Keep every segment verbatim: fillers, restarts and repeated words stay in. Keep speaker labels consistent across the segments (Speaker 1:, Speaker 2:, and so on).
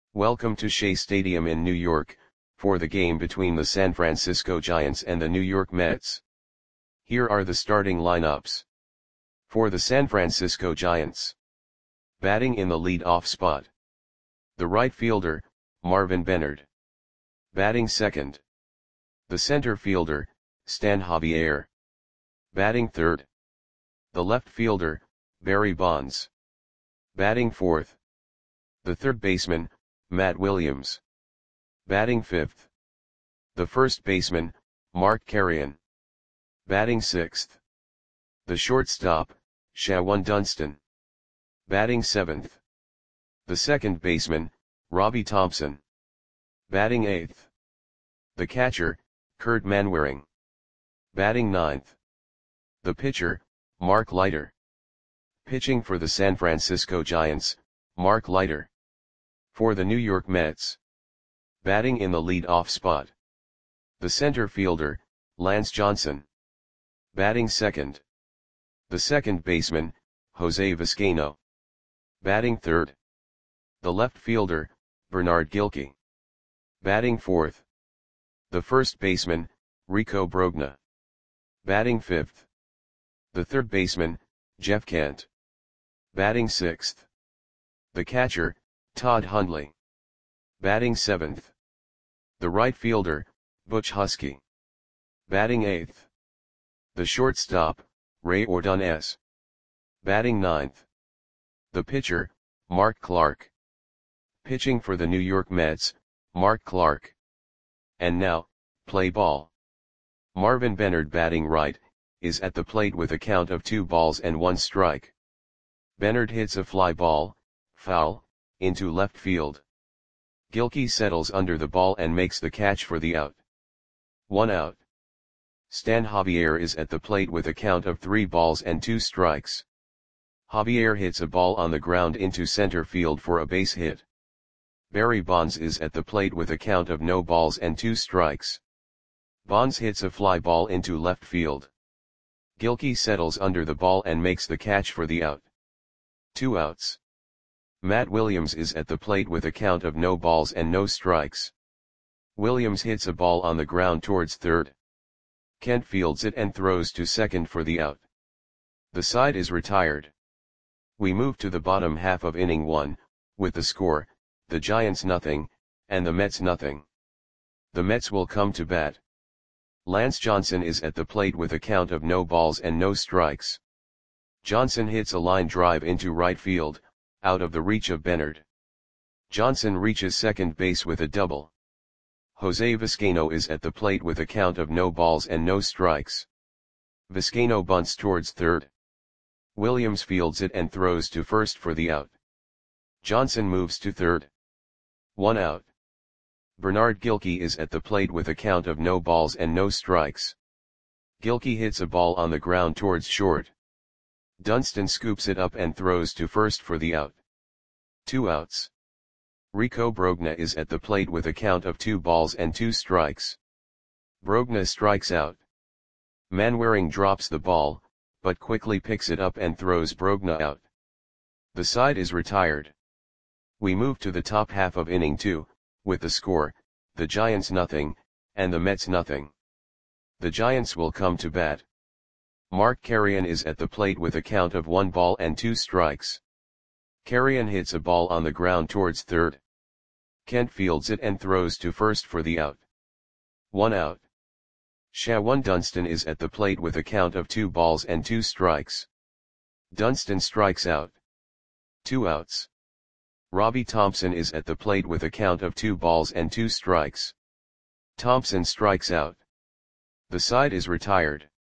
Speaker 1: Welcome to Shea Stadium in New York, for the game between the San Francisco Giants and the New York Mets. Here are the starting lineups. For the San Francisco Giants. Batting in the lead-off spot. The right fielder, Marvin Benard. Batting second. The center fielder, Stan Javier. Batting third. The left fielder, Barry Bonds. Batting fourth. The third baseman, Matt Williams. Batting fifth. The first baseman, Mark Carreon. Batting sixth. The shortstop, Shawon Dunston. Batting seventh. The second baseman, Robbie Thompson. Batting eighth. The catcher, Kurt Manwaring. Batting ninth. The pitcher, Mark Leiter. Pitching for the San Francisco Giants, Mark Leiter. For the New York Mets. Batting in the lead-off spot. The center fielder, Lance Johnson. Batting second. The second baseman, Jose Vizcaino. Batting third. The left fielder, Bernard Gilkey. Batting fourth. The first baseman, Rico Brogna. Batting fifth. The third baseman, Jeff Kent. Batting sixth. The catcher, Todd Hundley. Batting seventh. The right fielder, Butch Husky. Batting eighth. The shortstop, Ray Ordonez. Batting ninth. The pitcher, Mark Clark. Pitching for the New York Mets, Mark Clark. And now, play ball. Marvin Benard batting right, is at the plate with a count of two balls and one strike. Benard hits a fly ball, foul, into left field. Gilkey settles under the ball and makes the catch for the out. One out. Stan Javier is at the plate with a count of three balls and two strikes. Javier hits a ball on the ground into center field for a base hit. Barry Bonds is at the plate with a count of no balls and two strikes. Bonds hits a fly ball into left field. Gilkey settles under the ball and makes the catch for the out. Two outs. Matt Williams is at the plate with a count of no balls and no strikes. Williams hits a ball on the ground towards third. Kent fields it and throws to second for the out. The side is retired. We move to the bottom half of inning one, with the score, the Giants nothing, and the Mets nothing. The Mets will come to bat. Lance Johnson is at the plate with a count of no balls and no strikes. Johnson hits a line drive into right field, out of the reach of Benard. Johnson reaches second base with a double. Jose Vizcaino is at the plate with a count of no balls and no strikes. Vizcaino bunts towards third. Williams fields it and throws to first for the out. Johnson moves to third. One out. Bernard Gilkey is at the plate with a count of no balls and no strikes. Gilkey hits a ball on the ground towards short. Dunston scoops it up and throws to first for the out. Two outs. Rico Brogna is at the plate with a count of two balls and two strikes. Brogna strikes out. Manwaring drops the ball, but quickly picks it up and throws Brogna out. The side is retired. We move to the top half of inning two, with the score, the Giants nothing, and the Mets nothing. The Giants will come to bat. Mark Carreon is at the plate with a count of one ball and two strikes. Carreon hits a ball on the ground towards third. Kent fields it and throws to first for the out. One out. Shawon Dunston is at the plate with a count of two balls and two strikes. Dunston strikes out. Two outs. Robbie Thompson is at the plate with a count of two balls and two strikes. Thompson strikes out. The side is retired.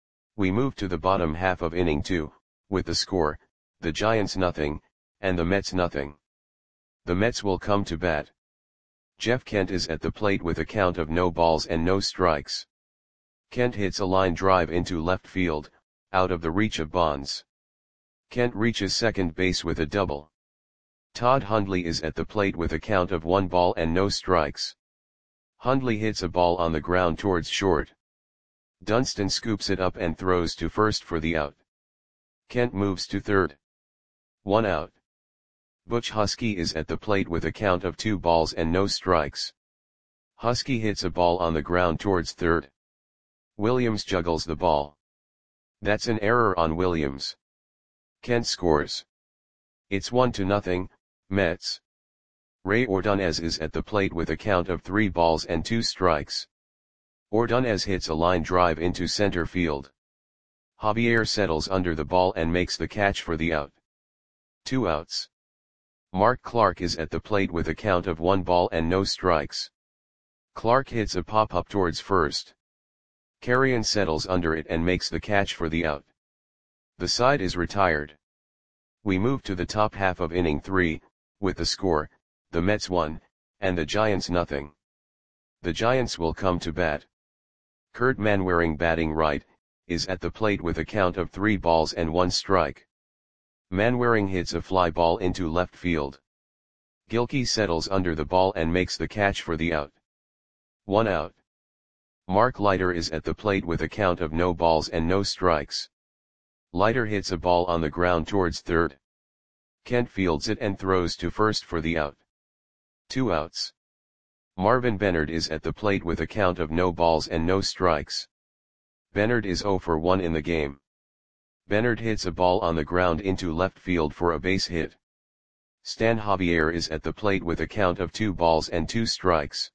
Speaker 1: We move to the bottom half of inning two, with the score, the Giants nothing, and the Mets nothing. The Mets will come to bat. Jeff Kent is at the plate with a count of no balls and no strikes. Kent hits a line drive into left field, out of the reach of Bonds. Kent reaches second base with a double. Todd Hundley is at the plate with a count of one ball and no strikes. Hundley hits a ball on the ground towards short. Dunston scoops it up and throws to first for the out. Kent moves to third. One out. Butch Husky is at the plate with a count of two balls and no strikes. Husky hits a ball on the ground towards third. Williams juggles the ball. That's an error on Williams. Kent scores. It's one to nothing, Mets. Ray Ordonez is at the plate with a count of three balls and two strikes. Ordonez hits a line drive into center field. Javier settles under the ball and makes the catch for the out. Two outs. Mark Clark is at the plate with a count of one ball and no strikes. Clark hits a pop-up towards first. Carrion settles under it and makes the catch for the out. The side is retired. We move to the top half of inning three, with the score, the Mets one, and the Giants nothing. The Giants will come to bat. Kurt Manwaring, batting right, is at the plate with a count of three balls and one strike. Manwaring hits a fly ball into left field. Gilkey settles under the ball and makes the catch for the out. One out. Mark Leiter is at the plate with a count of no balls and no strikes. Leiter hits a ball on the ground towards third. Kent fields it and throws to first for the out. Two outs. Marvin Bennard is at the plate with a count of no balls and no strikes. Bennard is zero for one in the game. Bennard hits a ball on the ground into left field for a base hit. Stan Javier is at the plate with a count of two balls and two strikes.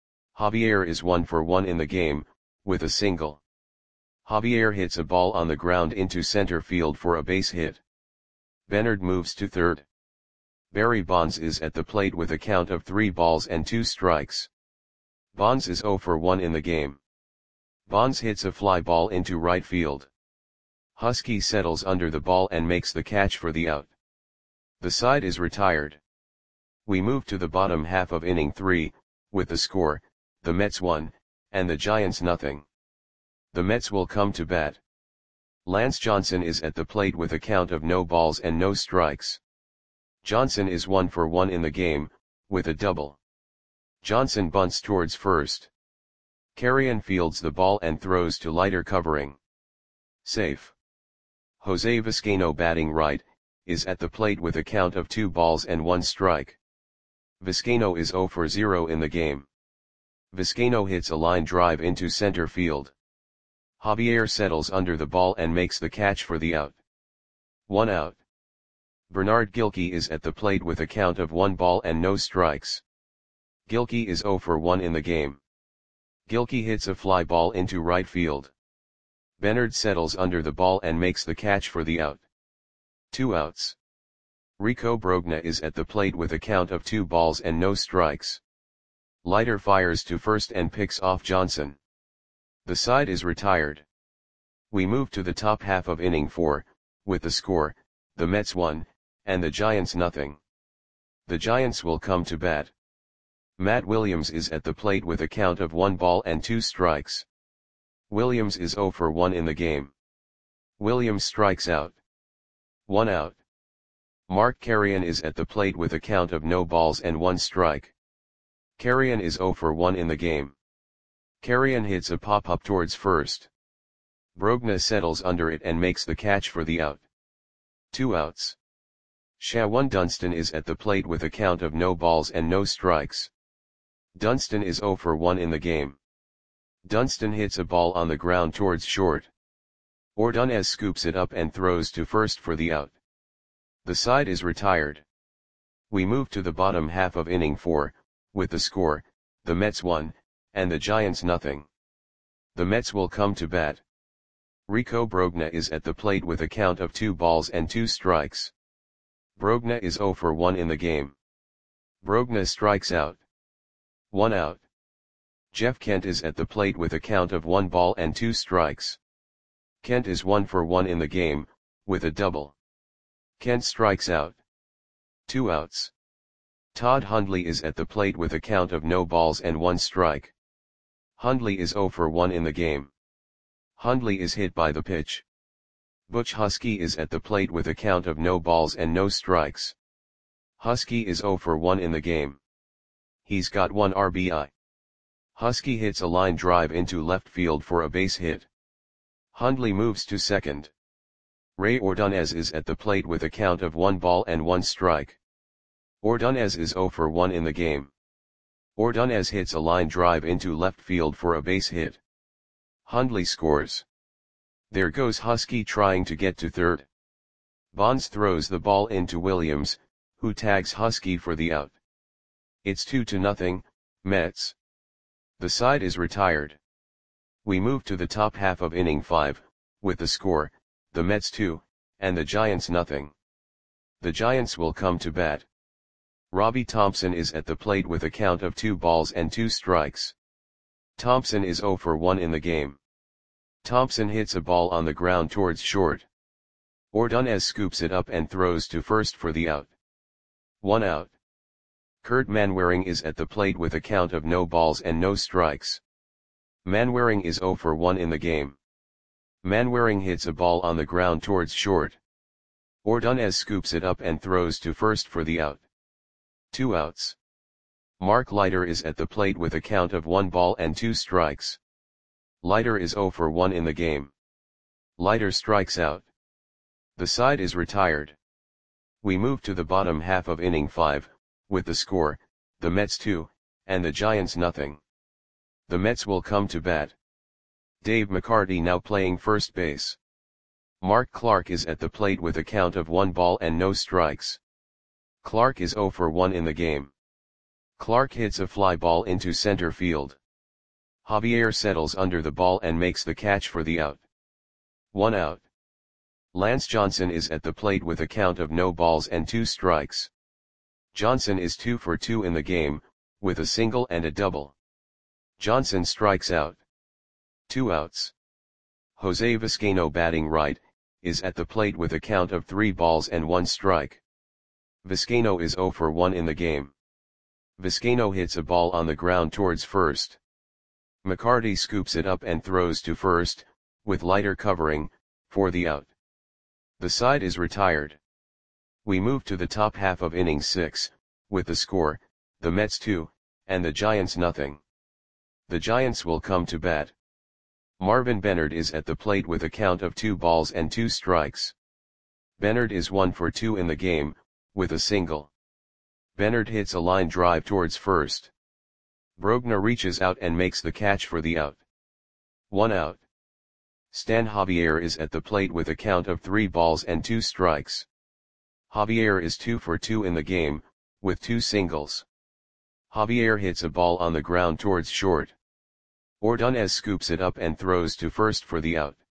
Speaker 1: Javier is one for one in the game, with a single. Javier hits a ball on the ground into center field for a base hit. Bennard moves to third. Barry Bonds is at the plate with a count of three balls and two strikes. Bonds is zero for one in the game. Bonds hits a fly ball into right field. Husky settles under the ball and makes the catch for the out. The side is retired. We move to the bottom half of inning three, with the score, the Mets one, and the Giants nothing. The Mets will come to bat. Lance Johnson is at the plate with a count of no balls and no strikes. Johnson is one for one in the game, with a double. Johnson bunts towards first. Carrion fields the ball and throws to Leiter, covering. Safe. Jose Vizcaino, batting right, is at the plate with a count of two balls and one strike. Vizcaino is zero for zero in the game. Vizcaino hits a line drive into center field. Javier settles under the ball and makes the catch for the out. One out. Bernard Gilkey is at the plate with a count of one ball and no strikes. Gilkey is zero for one in the game. Gilkey hits a fly ball into right field. Bennard settles under the ball and makes the catch for the out. Two outs. Rico Brogna is at the plate with a count of two balls and no strikes. Leiter fires to first and picks off Johnson. The side is retired. We move to the top half of inning four, with the score, the Mets one, and the Giants nothing. The Giants will come to bat. Matt Williams is at the plate with a count of one ball and two strikes. Williams is zero for one in the game. Williams strikes out. One out. Mark Carrion is at the plate with a count of no balls and one strike. Carrion is zero for one in the game. Carrion hits a pop-up towards first. Brogna settles under it and makes the catch for the out. Two outs. Shawan Dunston is at the plate with a count of no balls and no strikes. Dunston is zero for one in the game. Dunston hits a ball on the ground towards short. Ordonez scoops it up and throws to first for the out. The side is retired. We move to the bottom half of inning four, with the score, the Mets one, and the Giants nothing. The Mets will come to bat. Rico Brogna is at the plate with a count of two balls and two strikes. Brogna is zero for one in the game. Brogna strikes out. One out. Jeff Kent is at the plate with a count of one ball and two strikes. Kent is one for one in the game, with a double. Kent strikes out. Two outs. Todd Hundley is at the plate with a count of no balls and one strike. Hundley is zero for one in the game. Hundley is hit by the pitch. Butch Husky is at the plate with a count of no balls and no strikes. Husky is zero for one in the game. He's got one R B I. Husky hits a line drive into left field for a base hit. Hundley moves to second. Ray Ordonez is at the plate with a count of one ball and one strike. Ordonez is zero for one in the game. Ordonez hits a line drive into left field for a base hit. Hundley scores. There goes Husky trying to get to third. Bonds throws the ball into Williams, who tags Husky for the out. It's two to nothing, Mets. The side is retired. We move to the top half of inning five, with the score, the Mets two, and the Giants nothing. The Giants will come to bat. Robbie Thompson is at the plate with a count of two balls and two strikes. Thompson is zero for one in the game. Thompson hits a ball on the ground towards short. Ordonez scoops it up and throws to first for the out. One out. Kurt Manwaring is at the plate with a count of no balls and no strikes. Manwaring is zero for one in the game. Manwaring hits a ball on the ground towards short. Ordonez scoops it up and throws to first for the out. Two outs. Mark Leiter is at the plate with a count of one ball and two strikes. Leiter is zero for one in the game. Leiter strikes out. The side is retired. We move to the bottom half of inning five, with the score, the Mets two, and the Giants nothing. The Mets will come to bat. Dave McCarty now playing first base. Mark Clark is at the plate with a count of one ball and no strikes. Clark is zero for one in the game. Clark hits a fly ball into center field. Javier settles under the ball and makes the catch for the out. One out. Lance Johnson is at the plate with a count of no balls and two strikes. Johnson is two for two in the game, with a single and a double. Johnson strikes out. Two outs. Jose Vizcaino batting right, is at the plate with a count of three balls and one strike. Vizcaino is zero for one in the game. Vizcaino hits a ball on the ground towards first. McCarty scoops it up and throws to first, with Leiter covering, for the out. The side is retired. We move to the top half of inning six, with the score, the Mets two, and the Giants nothing. The Giants will come to bat. Marvin Bennard is at the plate with a count of two balls and two strikes. Bennard is one for two in the game, with a single. Bennard hits a line drive towards first. Brogna reaches out and makes the catch for the out. One out. Stan Javier is at the plate with a count of three balls and two strikes. Javier is two for two in the game, with two singles. Javier hits a ball on the ground towards short. Ordonez scoops it up and throws to first for the out.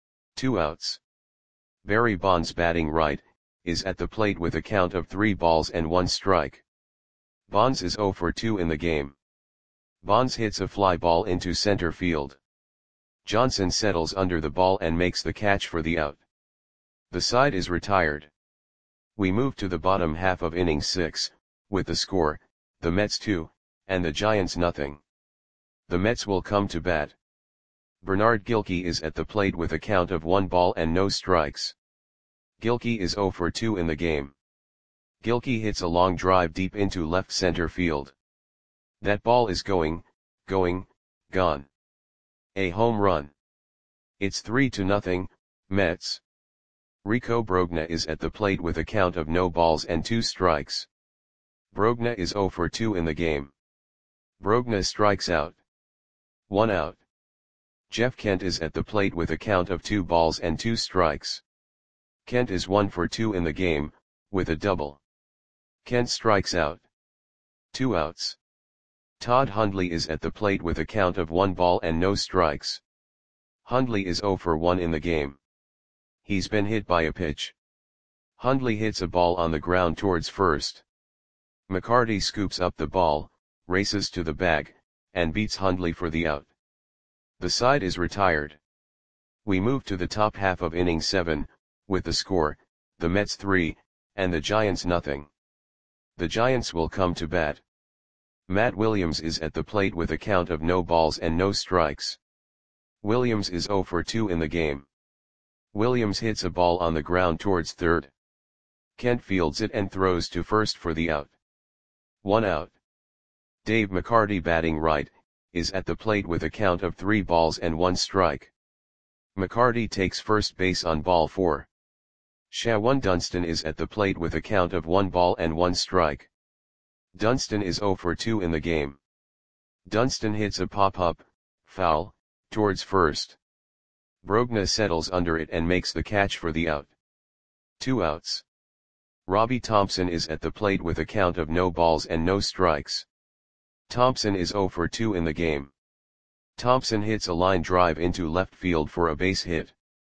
Speaker 1: Two outs. Barry Bonds batting right, is at the plate with a count of three balls and one strike. Bonds is zero for two in the game. Bonds hits a fly ball into center field. Johnson settles under the ball and makes the catch for the out. The side is retired. We move to the bottom half of inning six, with the score, the Mets two, and the Giants nothing. The Mets will come to bat. Bernard Gilkey is at the plate with a count of one ball and no strikes. Gilkey is zero for two in the game. Gilkey hits a long drive deep into left center field. That ball is going, going, gone. A home run. It's three to nothing, Mets. Rico Brogna is at the plate with a count of no balls and two strikes. Brogna is zero for two in the game. Brogna strikes out. One out. Jeff Kent is at the plate with a count of two balls and two strikes. Kent is one for two in the game, with a double. Kent strikes out. Two outs. Todd Hundley is at the plate with a count of one ball and no strikes. Hundley is zero for one in the game. He's been hit by a pitch. Hundley hits a ball on the ground towards first. McCarty scoops up the ball, races to the bag, and beats Hundley for the out. The side is retired. We move to the top half of inning seven, with the score, the Mets three, and the Giants nothing. The Giants will come to bat. Matt Williams is at the plate with a count of no balls and no strikes. Williams is zero for two in the game. Williams hits a ball on the ground towards third. Kent fields it and throws to first for the out. One out. Dave McCarty batting right, is at the plate with a count of three balls and one strike. McCarty takes first base on ball four. Shawan Dunston is at the plate with a count of one ball and one strike. Dunston is zero for two in the game. Dunston hits a pop-up, foul, towards first. Brogna settles under it and makes the catch for the out. Two outs. Robbie Thompson is at the plate with a count of no balls and no strikes. Thompson is zero for two in the game. Thompson hits a line drive into left field for a base hit.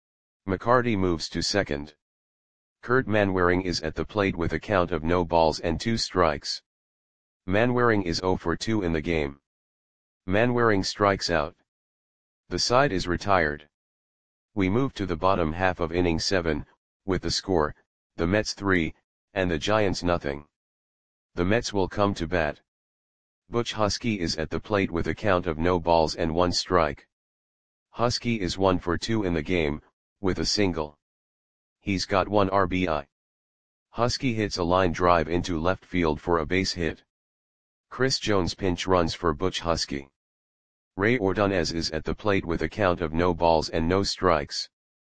Speaker 1: McCarty moves to second. Kurt Manwaring is at the plate with a count of no balls and two strikes. Manwaring is zero for two in the game. Manwaring strikes out. The side is retired. We move to the bottom half of inning seven, with the score, the Mets three, and the Giants nothing. The Mets will come to bat. Butch Husky is at the plate with a count of no balls and one strike. Husky is one for two in the game, with a single. He's got one R B I. Husky hits a line drive into left field for a base hit. Chris Jones pinch runs for Butch Husky. Ray Ordonez is at the plate with a count of no balls and no strikes.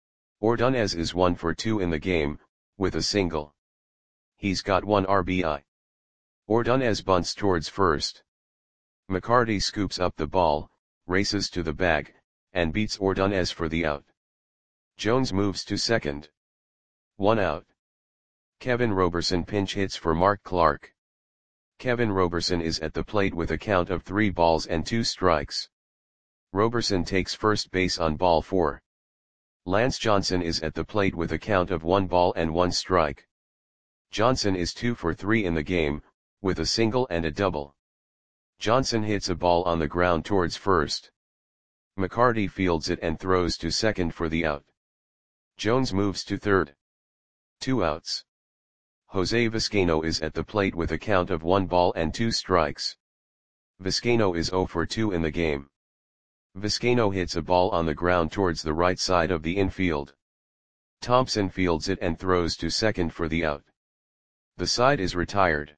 Speaker 1: Ordonez is one for two in the game, with a single. He's got one R B I. Ordonez bunts towards first. McCarty scoops up the ball, races to the bag, and beats Ordonez for the out. Jones moves to second. One out. Kevin Roberson pinch hits for Mark Clark. Kevin Roberson is at the plate with a count of three balls and two strikes. Roberson takes first base on ball four. Lance Johnson is at the plate with a count of one ball and one strike. Johnson is two for three in the game, with a single and a double. Johnson hits a ball on the ground towards first. McCarty fields it and throws to second for the out. Jones moves to third. Two outs. Jose Vizcaino is at the plate with a count of one ball and two strikes. Vizcaino is zero for two in the game. Vizcaino hits a ball on the ground towards the right side of the infield. Thompson fields it and throws to second for the out. The side is retired.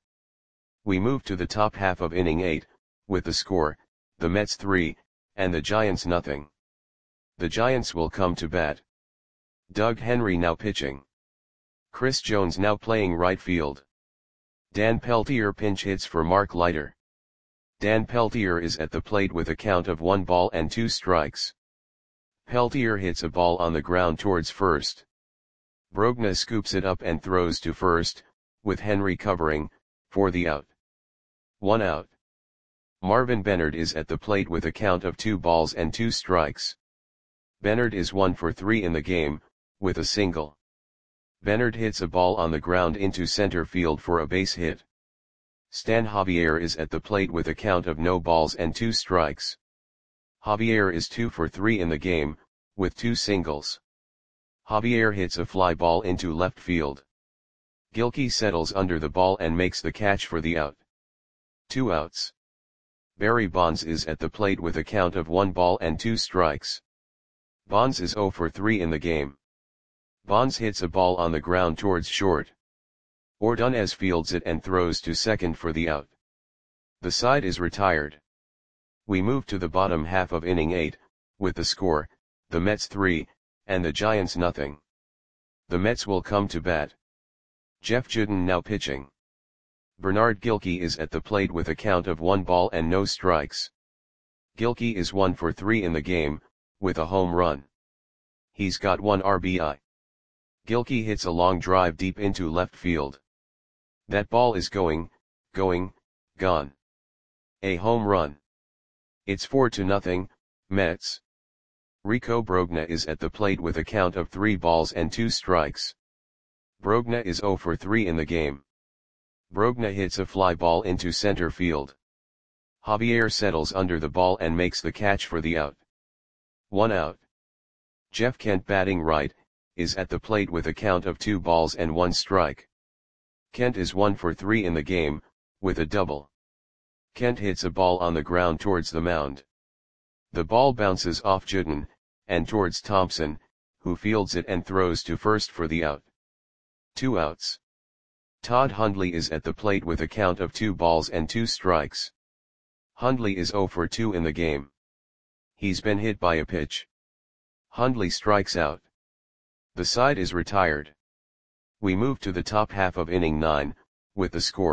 Speaker 1: We move to the top half of inning eight, with the score, the Mets three, and the Giants nothing. The Giants will come to bat. Doug Henry now pitching. Chris Jones now playing right field. Dan Peltier pinch hits for Mark Leiter. Dan Peltier is at the plate with a count of one ball and two strikes. Peltier hits a ball on the ground towards first. Brogna scoops it up and throws to first, with Henry covering, for the out. One out. Marvin Bennard is at the plate with a count of two balls and two strikes. Bennard is one for three in the game, with a single. Bennard hits a ball on the ground into center field for a base hit. Stan Javier is at the plate with a count of no balls and two strikes. Javier is two for three in the game, with two singles. Javier hits a fly ball into left field. Gilkey settles under the ball and makes the catch for the out. Two outs. Barry Bonds is at the plate with a count of one ball and two strikes. Bonds is zero for three in the game. Bonds hits a ball on the ground towards short. Ordonez fields it and throws to second for the out. The side is retired. We move to the bottom half of inning eight, with the score, the Mets three, and the Giants nothing. The Mets will come to bat. Jeff Juden now pitching. Bernard Gilkey is at the plate with a count of one ball and no strikes. Gilkey is one for three in the game, with a home run. He's got one R B I. Gilkey hits a long drive deep into left field. That ball is going, going, gone. A home run. It's four to nothing, Mets. Rico Brogna is at the plate with a count of three balls and two strikes. Brogna is zero for three in the game. Brogna hits a fly ball into center field. Javier settles under the ball and makes the catch for the out. One out. Jeff Kent batting right, is at the plate with a count of two balls and one strike. Kent is one for three in the game, with a double. Kent hits a ball on the ground towards the mound. The ball bounces off Juden, and towards Thompson, who fields it and throws to first for the out. Two outs. Todd Hundley is at the plate with a count of two balls and two strikes. Hundley is zero for two in the game. He's been hit by a pitch. Hundley strikes out. The side is retired. We move to the top half of inning nine, with the score,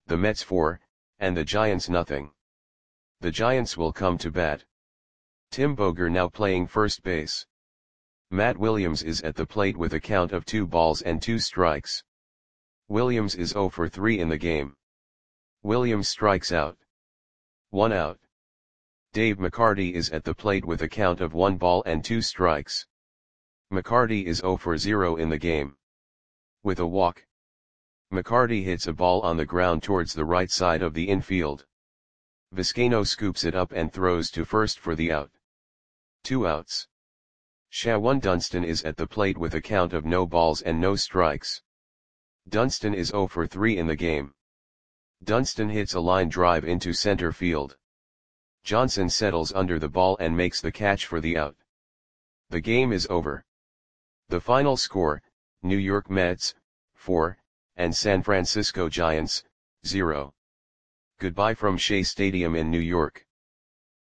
Speaker 1: the Mets four, and the Giants nothing. The Giants will come to bat. Tim Boger now playing first base. Matt Williams is at the plate with a count of two balls and two strikes. Williams is zero for three in the game. Williams strikes out. One out. Dave McCarty is at the plate with a count of one ball and two strikes. McCarty is zero for zero in the game. With a walk. McCarty hits a ball on the ground towards the right side of the infield. Vizcaino scoops it up and throws to first for the out. Two outs. Shawan Dunston is at the plate with a count of no balls and no strikes. Dunston is zero for three in the game. Dunston hits a line drive into center field. Johnson settles under the ball and makes the catch for the out. The game is over. The final score, New York Mets, four, and San Francisco Giants, zero. Goodbye from Shea Stadium in New York.